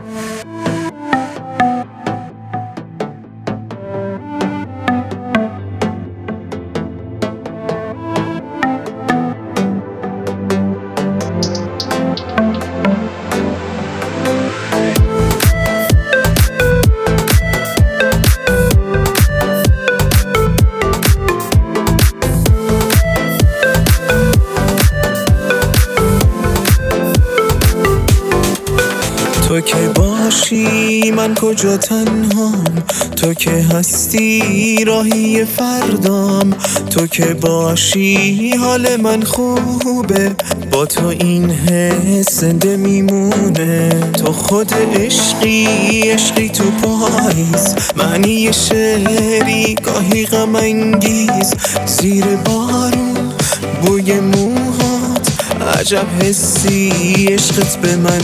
تو که باشی من کجا تنهام، تو که هستی راهی فردام، تو که باشی حال من خوبه، با تو این حس زنده میمونه. تو خود عشقی تو پاییز، معنی شعری گاهی غم انگیز، زیر بارون بوی موهات، عجب حسی عشقت به من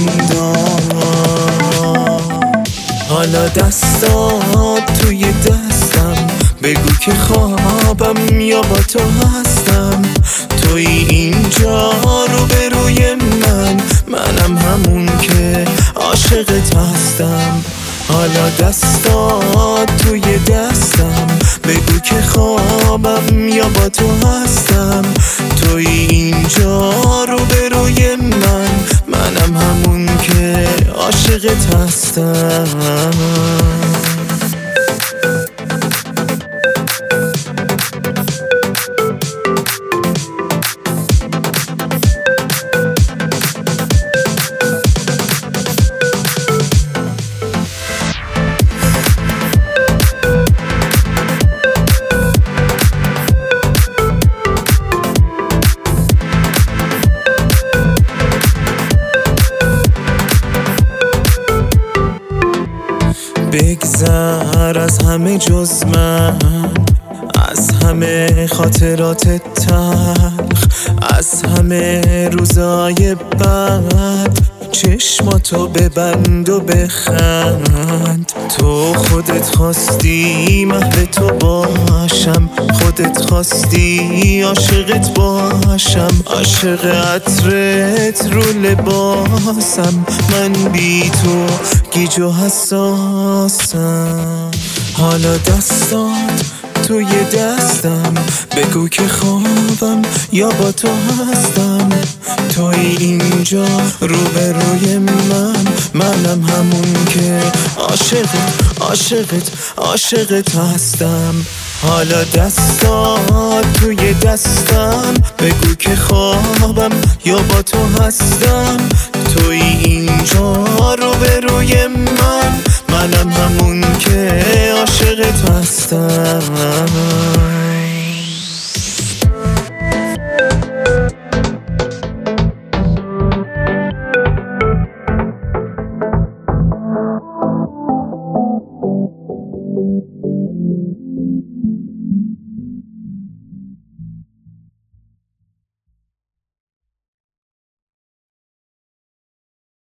داد. حالا دستات توی دستم، بگو که خوابم یا با تو هستم. توی اینجا رو به روی منم همون که عاشقت هستم. حالا دستات توی دستم، بگو که خوابم یا با تو هستم. توی اینجا رو به روی منم همون که عاشقت هستم. بگذر از همه جز من، از همه خاطرات تلخ، از همه روزای بد، چشماتو ببند و بخند. تو خودت خواستی محو تو باشم، خودت خواستی عاشقت باشم، عاشق عطرت رو لباسم، من بی تو گیج و حساسم. حالا دستات توی دستم، بگو که خوابم یا با تو هستم. توی اینجا روبروی منم همون که عاشقت هستم. حالا دستات توی دستم، بگو که خوابم یا با تو هستم. توی اینجا روبروی منم همون که عاشقت هستم.